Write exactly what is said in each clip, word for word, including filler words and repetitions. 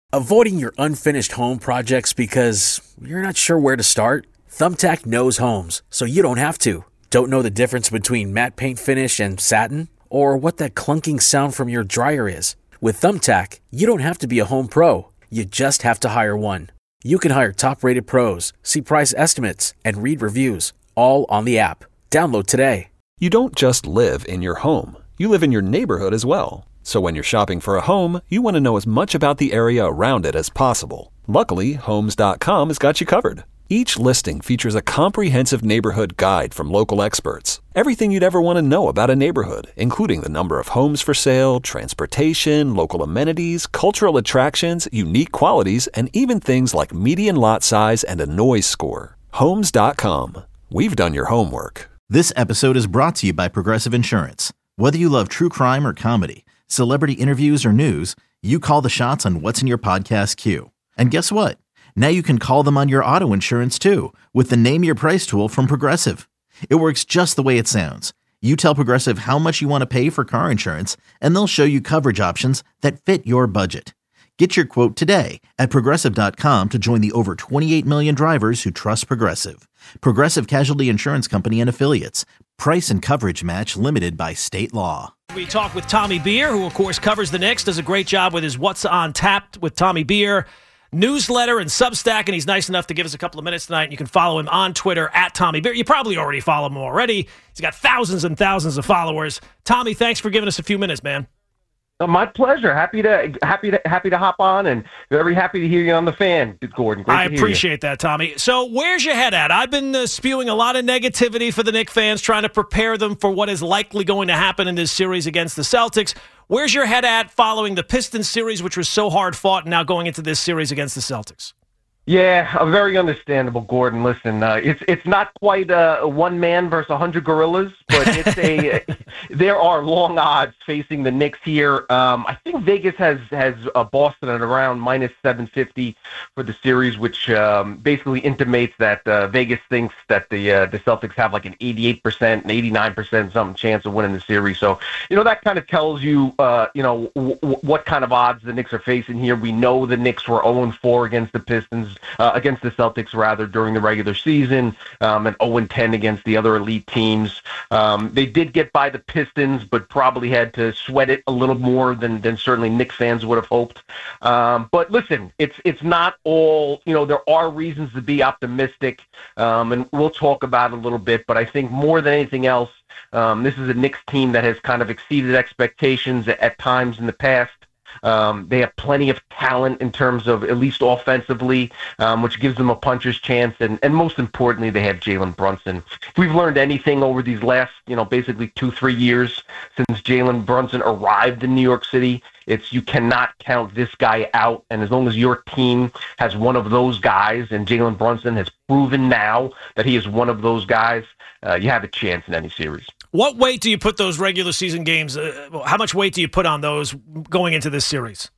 Avoiding your unfinished home projects because you're not sure where to start? Thumbtack knows homes, so you don't have to. Don't know the difference between matte paint finish and satin? Or what that clunking sound from your dryer is? With Thumbtack, you don't have to be a home pro. You just have to hire one. You can hire top-rated pros, see price estimates, and read reviews, all on the app. Download today. You don't just live in your home. You live in your neighborhood as well. So when you're shopping for a home, you want to know as much about the area around it as possible. Luckily, Homes dot com has got you covered. Each listing features a comprehensive neighborhood guide from local experts. Everything you'd ever want to know about a neighborhood, including the number of homes for sale, transportation, local amenities, cultural attractions, unique qualities, and even things like median lot size and a noise score. Homes dot com. We've done your homework. This episode is brought to you by Progressive Insurance. Whether you love true crime or comedy, celebrity interviews or news, you call the shots on what's in your podcast queue. And guess what? Now you can call them on your auto insurance too with the Name Your Price tool from Progressive. It works just the way it sounds. You tell Progressive how much you want to pay for car insurance, and they'll show you coverage options that fit your budget. Get your quote today at Progressive dot com to join the over twenty-eight million drivers who trust Progressive. Progressive Casualty Insurance Company and Affiliates. Price and coverage match limited by state law. We talk with Tommy Beer, who, of course, covers the Knicks, does a great job with his What's on Tap with Tommy Beer newsletter and Substack, and he's nice enough to give us a couple of minutes tonight. And you can follow him on Twitter at Tommy Beer. You probably already follow him already. He's got thousands and thousands of followers. Tommy, thanks for giving us a few minutes, man. Uh, my pleasure. Happy to happy to happy to hop on, and very happy to hear you on the fan, Gordon. Great I to hear appreciate you. that, Tommy. So where's your head at? I've been uh, spewing a lot of negativity for the Knicks fans, trying to prepare them for what is likely going to happen in this series against the Celtics. Where's your head at following the Pistons series, which was so hard fought, and now going into this series against the Celtics? Yeah, uh, very understandable, Gordon. Listen, uh, it's it's not quite a, a one man versus a hundred gorillas, but it's a there are long odds facing the Knicks here. Um, I think Vegas has has uh, Boston at around minus seven fifty for the series, which um, basically intimates that uh, Vegas thinks that the uh, the Celtics have like an eighty-eight percent, an eighty-nine percent something chance of winning the series. So you know that kind of tells you uh, you know w- w- what kind of odds the Knicks are facing here. We know the Knicks were oh and four against the Pistons. Uh, against the Celtics, rather, during the regular season, um, and oh and ten against the other elite teams. Um, they did get by the Pistons, but probably had to sweat it a little more than, than certainly Knicks fans would have hoped. Um, but listen, it's it's not all, you know, there are reasons to be optimistic, um, and we'll talk about it a little bit, but I think more than anything else, um, this is a Knicks team that has kind of exceeded expectations at, at times in the past. Um, they have plenty of talent in terms of at least offensively, um, which gives them a puncher's chance. And, and most importantly, they have Jalen Brunson. If we've learned anything over these last, you know, basically two, three years since Jalen Brunson arrived in New York City, it's you cannot count this guy out. And as long as your team has one of those guys, and Jalen Brunson has proven now that he is one of those guys, uh, you have a chance in any series. What weight do you put those regular season games? Uh, how much weight do you put on those going into this series?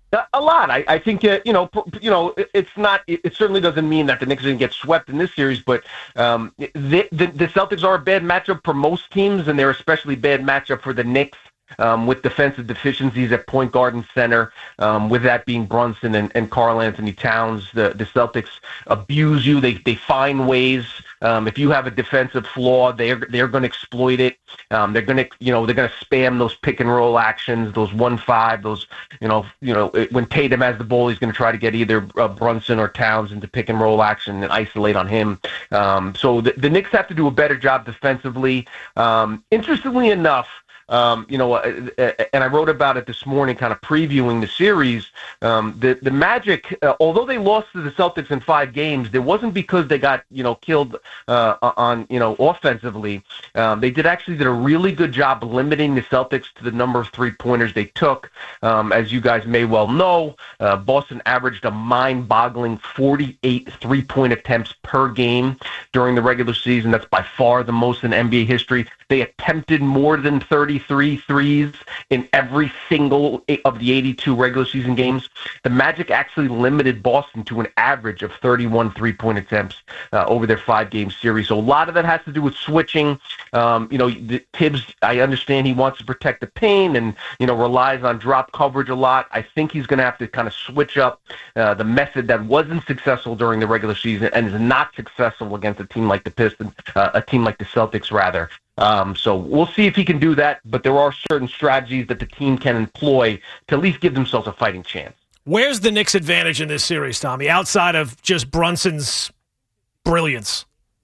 A lot. I, I think, uh, you know, you know, it, it's not, it, it certainly doesn't mean that the Knicks are going to get swept in this series, but um, the, the, the Celtics are a bad matchup for most teams, and they're especially bad matchup for the Knicks. Um, with defensive deficiencies at point guard and center, um, with that being Brunson and, and Karl Anthony Towns, the, the Celtics abuse you. They they find ways. Um, if you have a defensive flaw, they're they're going to exploit it. Um, they're going to you know they're going to spam those pick and roll actions, those one five, those you know you know when Tatum has the ball, he's going to try to get either uh, Brunson or Towns into pick and roll action and isolate on him. Um, so the, the Knicks have to do a better job defensively. Um, interestingly enough. Um, you know, uh, and I wrote about it this morning, kind of previewing the series. Um, the the Magic, uh, although they lost to the Celtics in five games, it wasn't because they got you know killed uh, on you know offensively. Um, they did actually did a really good job limiting the Celtics to the number of three pointers they took. Um, as you guys may well know, uh, Boston averaged a mind-boggling forty-eight three-point attempts per game during the regular season. That's by far the most in N B A history. They attempted more than thirty-three threes in every single of the eighty-two regular season games. The Magic actually limited Boston to an average of thirty-one three-point attempts uh, over their five-game series. So a lot of that has to do with switching. Um, you know, the, Tibbs, I understand he wants to protect the paint and, you know, relies on drop coverage a lot. I think he's going to have to kind of switch up uh, the method that wasn't successful during the regular season and is not successful against a team like the Pistons, uh, a team like the Celtics, rather. Um, so we'll see if he can do that, but there are certain strategies that the team can employ to at least give themselves a fighting chance. Where's the Knicks' advantage in this series, Tommy, outside of just Brunson's brilliance?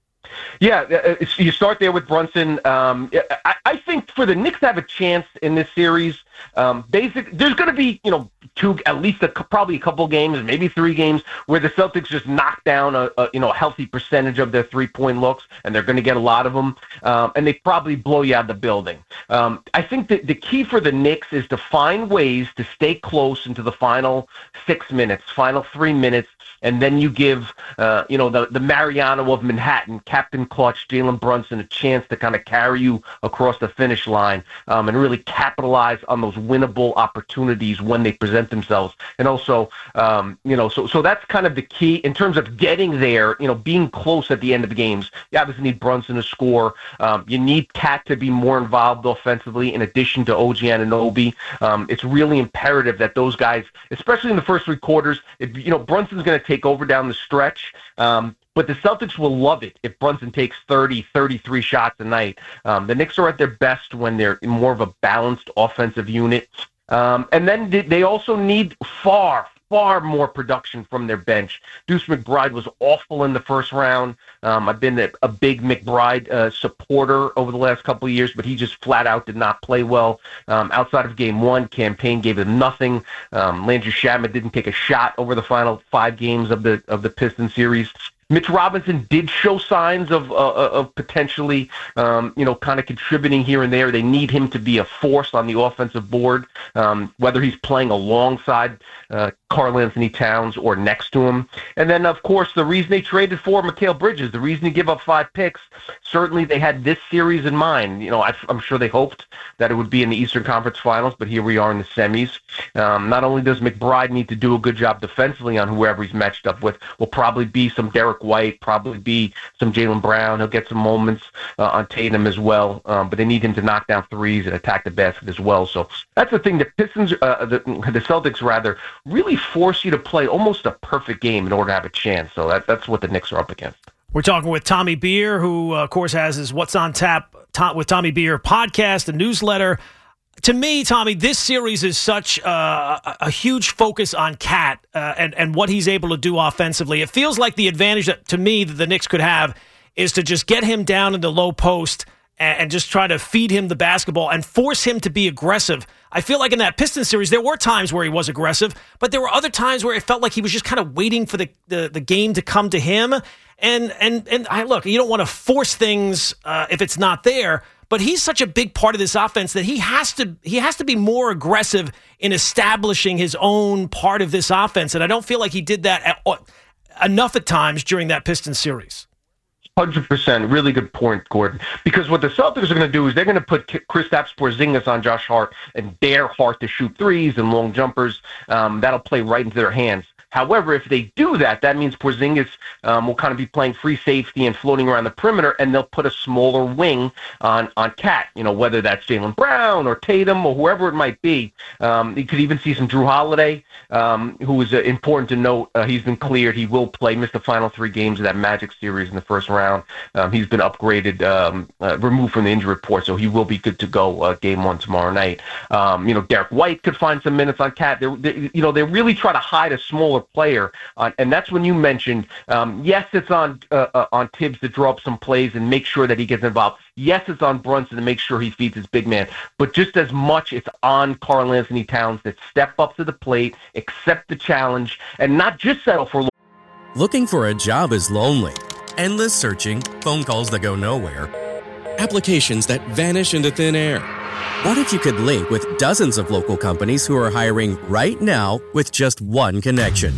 Yeah, you start there with Brunson. Um, I, I think for the Knicks to have a chance in this series, um, basic, there's going to be, you know, two, at least a, probably a couple games, maybe three games, where the Celtics just knock down a, a you know a healthy percentage of their three-point looks, and they're going to get a lot of them, um, and they probably blow you out of the building. Um, I think that the key for the Knicks is to find ways to stay close into the final six minutes, final three minutes, and then you give, uh, you know, the, the Mariano of Manhattan, Captain Clutch, Jalen Brunson, a chance to kind of carry you across the finish line um, and really capitalize on those winnable opportunities when they present themselves. And also, um, you know, so so that's kind of the key in terms of getting there, you know, being close at the end of the games. You obviously need Brunson to score. Um, you need Cat to be more involved offensively in addition to O G Anunoby. Um, it's really imperative that those guys, especially in the first three quarters, if, you know, Brunson's going to take over down the stretch. Um, But the Celtics will love it if Brunson takes thirty, thirty-three shots a night. Um, the Knicks are at their best when they're in more of a balanced offensive unit. Um, and then they also need far, far more production from their bench. Deuce McBride was awful in the first round. Um, I've been a, a big McBride uh, supporter over the last couple of years, but he just flat out did not play well. Um, outside of game one, campaign gave him nothing. Um, Landry Shamet didn't take a shot over the final five games of the of the Pistons series. Mitch Robinson did show signs of uh, of potentially, um, you know, kind of contributing here and there. They need him to be a force on the offensive board, um, whether he's playing alongside uh, Karl-Anthony Towns or next to him. And then, of course, the reason they traded for Mikal Bridges, the reason to give up five picks, certainly they had this series in mind. You know, I, I'm sure they hoped that it would be in the Eastern Conference Finals, but here we are in the semis. Um, not only does McBride need to do a good job defensively on whoever he's matched up with, will probably be some Derek White, probably be some Jaylen Brown. He'll get some moments uh, on Tatum as well, um, but they need him to knock down threes and attack the basket as well. So that's the thing. The Pistons, uh, the, the Celtics rather, really force you to play almost a perfect game in order to have a chance. So that, that's what the Knicks are up against. We're talking with Tommy Beer, who, uh, of course, has his What's on Tap Tom, with Tommy Beer podcast, a newsletter. To me, Tommy, this series is such uh, a, a huge focus on Cat uh, and, and what he's able to do offensively. It feels like the advantage that, to me, that the Knicks could have is to just get him down in the low post and, and just try to feed him the basketball and force him to be aggressive. I feel like in that Pistons series, there were times where he was aggressive, but there were other times where it felt like he was just kind of waiting for the, the, the game to come to him. And, and, and I look, you don't want to force things uh, if it's not there. But he's such a big part of this offense that he has to he has to be more aggressive in establishing his own part of this offense. And I don't feel like he did that at, enough at times during that Pistons series. one hundred percent. Really good point, Gordon. Because what the Celtics are going to do is they're going to put Kristaps Porzingis on Josh Hart and dare Hart to shoot threes and long jumpers. Um, that'll play right into their hands. However, if they do that, that means Porzingis um, will kind of be playing free safety and floating around the perimeter, and they'll put a smaller wing on on Cat. You know, whether that's Jaylen Brown or Tatum or whoever it might be. Um, you could even see some Drew Holiday, um, who is uh, important to note. Uh, he's been cleared. He will play. Missed the final three games of that Magic series in the first round. Um, he's been upgraded, um, uh, removed from the injury report, so he will be good to go uh, game one tomorrow night. Um, you know, Derek White could find some minutes on Cat. They, they, you know, they really try to hide a smaller player, uh, and that's when you mentioned, um, yes, it's on uh, uh, on Tibbs to draw up some plays and make sure that he gets involved. Yes, it's on Brunson to make sure he feeds his big man, but just as much it's on Karl-Anthony Towns to step up to the plate, accept the challenge, and not just settle for. Looking for a job is lonely. Endless searching, phone calls that go nowhere, applications that vanish into thin air. What if you could link with dozens of local companies who are hiring right now with just one connection?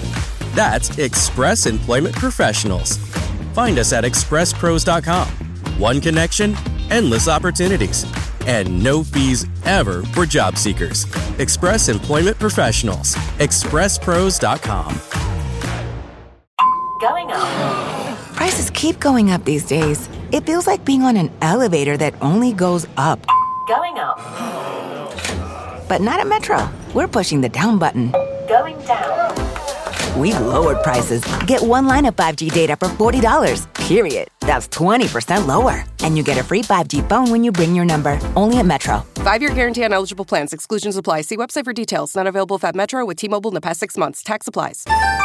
That's Express Employment Professionals. Find us at express pros dot com. One connection, endless opportunities, and no fees ever for job seekers. Express Employment Professionals. express pros dot com. Going up. Prices keep going up these days. It feels like being on an elevator that only goes up. Going up. But not at Metro. We're pushing the down button. Going down. We've lowered prices. Get one line of five G data for forty dollars, period. That's twenty percent lower. And you get a free five G phone when you bring your number. Only at Metro. Five-year guarantee on eligible plans. Exclusions apply. See website for details. Not available at Metro with T-Mobile in the past six months. Tax applies.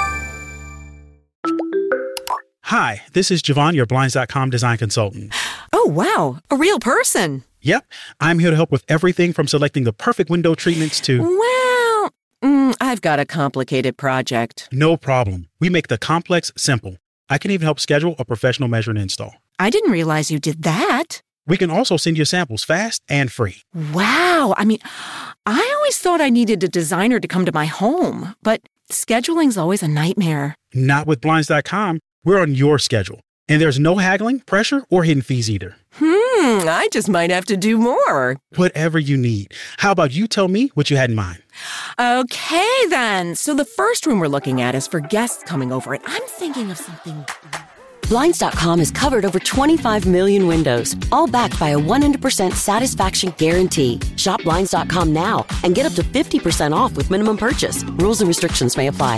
Hi, this is Javon, your Blinds dot com design consultant. Oh, wow. A real person. Yep. I'm here to help with everything from selecting the perfect window treatments to... Well, mm, I've got a complicated project. No problem. We make the complex simple. I can even help schedule a professional measure and install. I didn't realize you did that. We can also send you samples fast and free. Wow. I mean, I always thought I needed a designer to come to my home, but scheduling's always a nightmare. Not with Blinds dot com. We're on your schedule. And there's no haggling, pressure, or hidden fees either. Hmm, I just might have to do more. Whatever you need. How about you tell me what you had in mind? Okay, then. So the first room we're looking at is for guests coming over, and I'm thinking of something... Blinds dot com has covered over twenty-five million windows, all backed by a one hundred percent satisfaction guarantee. Shop Blinds dot com now and get up to fifty percent off with minimum purchase. Rules and restrictions may apply.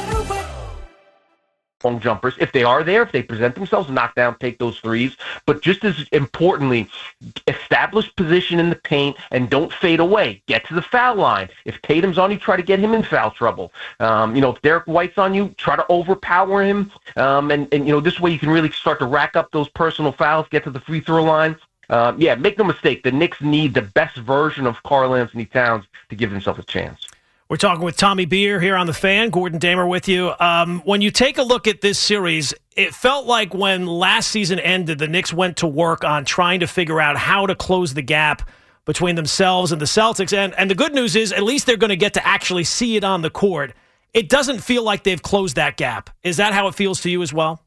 Long jumpers, if they are there, if they present themselves, knock down, take those threes. But just as importantly, establish position in the paint and don't fade away. Get to the foul line. If Tatum's on you, try to get him in foul trouble. Um, you know, if Derek White's on you, try to overpower him. Um, and, and, you know, this way you can really start to rack up those personal fouls, get to the free throw line. Uh, yeah, make no mistake, the Knicks need the best version of Karl-Anthony Towns to give themselves a chance. We're talking with Tommy Beer here on The Fan. Gordon Damer with you. Um, when you take a look at this series, it felt like when last season ended, the Knicks went to work on trying to figure out how to close the gap between themselves and the Celtics. And, and the good news is at least they're going to get to actually see it on the court. It doesn't feel like they've closed that gap. Is that how it feels to you as well?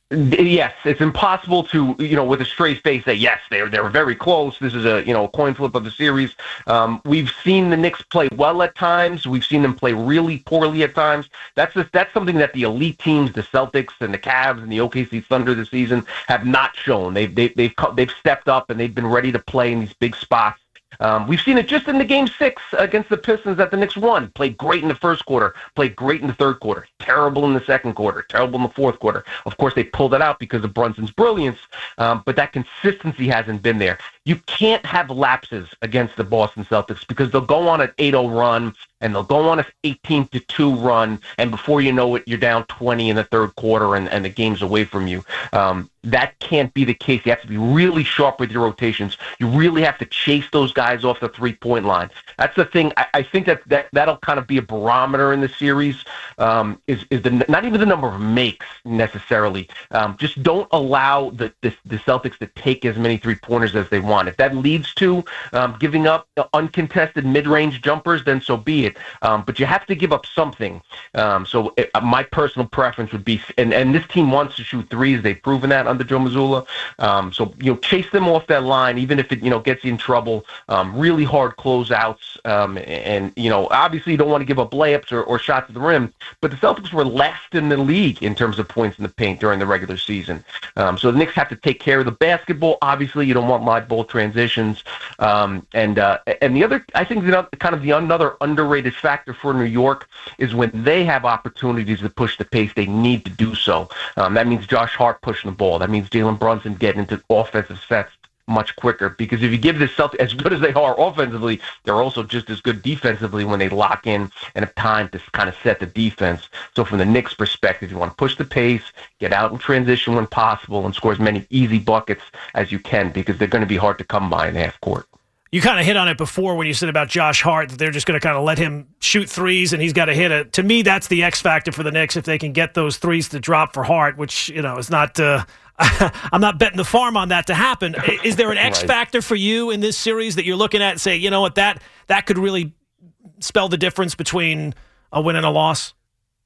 Yes, it's impossible to, you know, with a straight face say, yes, they're they're very close. This is a, you know, coin flip of the series. Um, we've seen the Knicks play well at times. We've seen them play really poorly at times. That's just, that's something that the elite teams, the Celtics and the Cavs and the O K C Thunder this season have not shown. They've they've they've they've stepped up and they've been ready to play in these big spots. Um, we've seen it just in the game six against the Pistons that the Knicks won. Played great in the first quarter, played great in the third quarter, terrible in the second quarter, terrible in the fourth quarter. Of course, they pulled it out because of Brunson's brilliance, um, but that consistency hasn't been there. You can't have lapses against the Boston Celtics because they'll go on an eight oh run and they'll go on an eighteen to two run, and before you know it, you're down twenty in the third quarter and, and the game's away from you. Um, that can't be the case. You have to be really sharp with your rotations. You really have to chase those guys off the three-point line. That's the thing. I, I think that, that that'll kind of be a barometer in the series, um, is, is the, not even the number of makes necessarily. Um, just don't allow the, the, the Celtics to take as many three-pointers as they want. If that leads to um, giving up uncontested mid-range jumpers, then so be it. Um, but you have to give up something. Um, so it, uh, my personal preference would be, and, and this team wants to shoot threes. They've proven that under Joe Mazzulla. Um, so, you know, chase them off that line, even if it, you know, gets you in trouble. Um, really hard closeouts. Um, and, you know, obviously you don't want to give up layups or, or shots at the rim, but the Celtics were last in the league in terms of points in the paint during the regular season. Um, so the Knicks have to take care of the basketball. Obviously, you don't want live ball transitions. Um, and, uh, and the other, I think, the, kind of the another underrated factor for New York is when they have opportunities to push the pace, they need to do so. Um, that means Josh Hart pushing the ball. That means Jalen Brunson getting into offensive sets much quicker, because if you give the Celtics, as good as they are offensively, they're also just as good defensively when they lock in and have time to kind of set the defense. So from the Knicks' perspective, you want to push the pace, get out in transition when possible, and score as many easy buckets as you can, because they're going to be hard to come by in half court. You kind of hit on it before when you said about Josh Hart, that they're just going to kind of let him shoot threes and he's got to hit it. To me, that's the X factor for the Knicks, if they can get those threes to drop for Hart, which, you know, is not uh, – I'm not betting the farm on that to happen. Is there an X right. factor for you in this series that you're looking at and say, you know what, that that could really spell the difference between a win and a loss?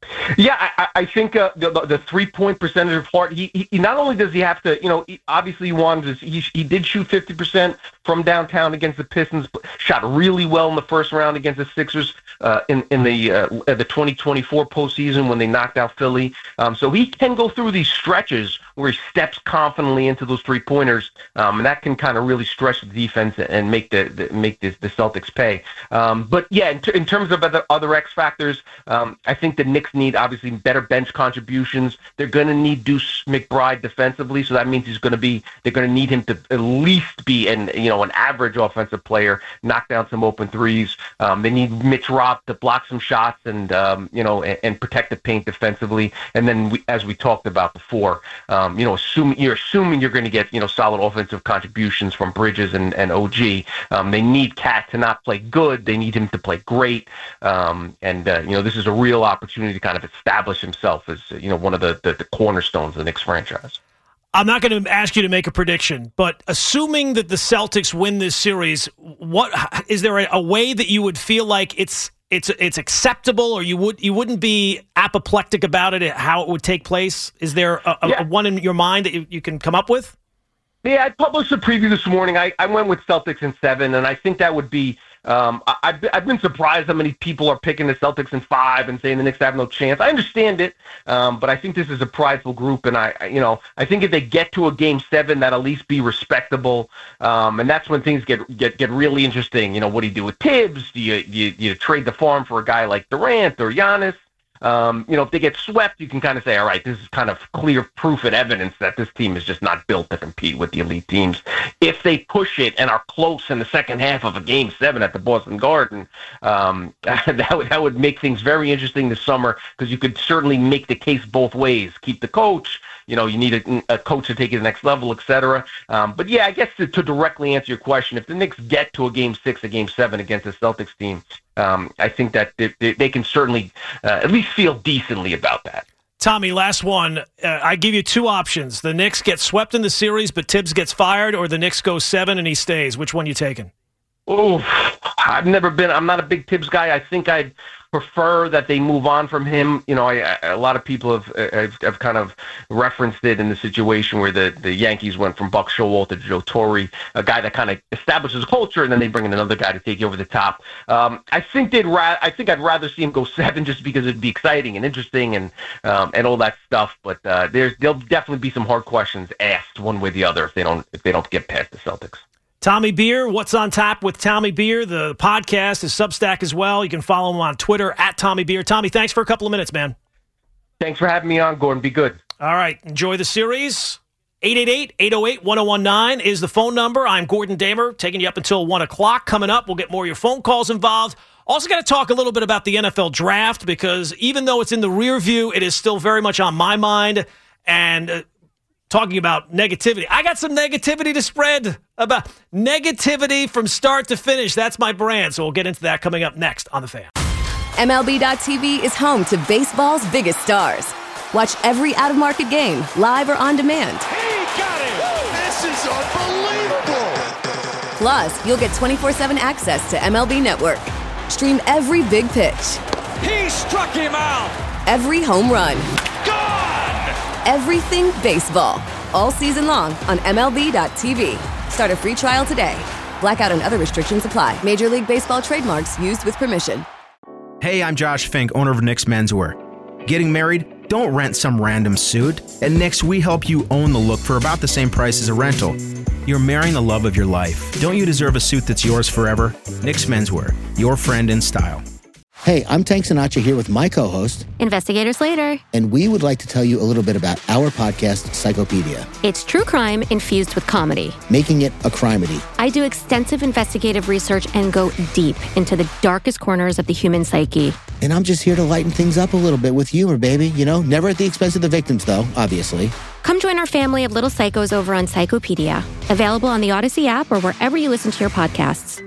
Yeah, I, I think uh, the, the three-point percentage of Hart, he, he not only does he have to, you know, he, obviously he wanted to, he, he did shoot fifty percent from downtown against the Pistons, shot really well in the first round against the Sixers uh, in, in the uh, the twenty twenty-four postseason when they knocked out Philly. Um, so he can go through these stretches where he steps confidently into those three-pointers, um, and that can kind of really stretch the defense and make the, the make the, the Celtics pay. Um, but, yeah, in, t- in terms of other, other X factors, um, I think the Knicks need obviously better bench contributions. They're going to need Deuce McBride defensively, so that means he's going to be. They're going to need him to at least be an you know an average offensive player, knock down some open threes. Um, they need Mitch Rob to block some shots and um, you know and, and protect the paint defensively. And then we, as we talked about before, um, you know, assuming you're assuming you're going to get you know solid offensive contributions from Bridges and, and O G. Um, they need Cat to not play good. They need him to play great. Um, and uh, you know this is a real opportunity to kind of establish himself as you know one of the, the, the cornerstones of the Knicks franchise. I'm not going to ask you to make a prediction, but assuming that the Celtics win this series, what is there a, a way that you would feel like it's it's it's acceptable, or you would you wouldn't be apoplectic about it, how it would take place? Is there a, a, yeah. a one in your mind that you, you can come up with? Yeah, I published a preview this morning. I, I went with Celtics in seven, and I think that would be. Um, I, I've, I've been surprised how many people are picking the Celtics in five and saying the Knicks have no chance. I understand it, um, but I think this is a prideful group, and I, I, you know, I think if they get to a game seven, that'll at least be respectable, um, and that's when things get get get really interesting. You know, what do you do with Tibbs? Do you do you, do you trade the farm for a guy like Durant or Giannis? Um, you know, if they get swept, you can kind of say, all right, this is kind of clear proof and evidence that this team is just not built to compete with the elite teams. If they push it and are close in the second half of a game seven at the Boston Garden, um, that would, that would make things very interesting this summer, because you could certainly make the case both ways. Keep the coach, you know, you need a, a coach to take it to the next level, et cetera. Um, but yeah, I guess to, to directly answer your question, if the Knicks get to a game six, a game seven against the Celtics team, Um, I think that they, they, they can certainly uh, at least feel decently about that. Tommy, last one. Uh, I give you two options. The Knicks get swept in the series, but Tibbs gets fired, or the Knicks go seven and he stays. Which one you taking? Oh, I've never been – I'm not a big Tibbs guy. I think I'd prefer that they move on from him. You know, I, I, a lot of people have, have have kind of referenced it in the situation where the, the Yankees went from Buck Showalter to Joe Torre, a guy that kind of establishes culture, and then they bring in another guy to take you over the top. Um, I think they'd ra- I think I'd rather see him go seven, just because it'd be exciting and interesting and um, and all that stuff. But uh, there's there'll definitely be some hard questions asked one way or the other if they don't if they don't get past the Celtics. Tommy Beer, What's on Tap with Tommy Beer. The podcast is Substack as well. You can follow him on Twitter at Tommy Beer. Tommy, thanks for a couple of minutes, man. Thanks for having me on, Gordon. Be good. All right. Enjoy the series. eight eight eight, eight oh eight, one oh one nine is the phone number. I'm Gordon Damer, taking you up until one o'clock. Coming up, we'll get more of your phone calls involved. Also got to talk a little bit about the N F L draft, because even though it's in the rear view, it is still very much on my mind. And uh, talking about negativity, I got some negativity to spread about negativity from start to finish. That's my brand. So we'll get into that coming up next on The Fan. M L B dot T V is home to baseball's biggest stars. Watch every out-of-market game, live or on demand. He got it! This is unbelievable! Plus, you'll get twenty-four seven access to M L B Network. Stream every big pitch. He struck him out! Every home run. Gone! Everything baseball. All season long on M L B dot T V. Start a free trial today. Blackout and other restrictions apply. Major League Baseball trademarks used with permission. Hey, I'm Josh Fink, owner of Nick's Menswear. Getting married? Don't rent some random suit. At Nick's, we help you own the look for about the same price as a rental. You're marrying the love of your life. Don't you deserve a suit that's yours forever? Nick's Menswear, your friend in style. Hey, I'm Tank Sinatra here with my co-host, Investigator Slater. And we would like to tell you a little bit about our podcast, Psychopedia. It's true crime infused with comedy. Making it a crimedy. I do extensive investigative research and go deep into the darkest corners of the human psyche. And I'm just here to lighten things up a little bit with humor, baby. You know, never at the expense of the victims, though, obviously. Come join our family of little psychos over on Psychopedia. Available on the Odyssey app or wherever you listen to your podcasts.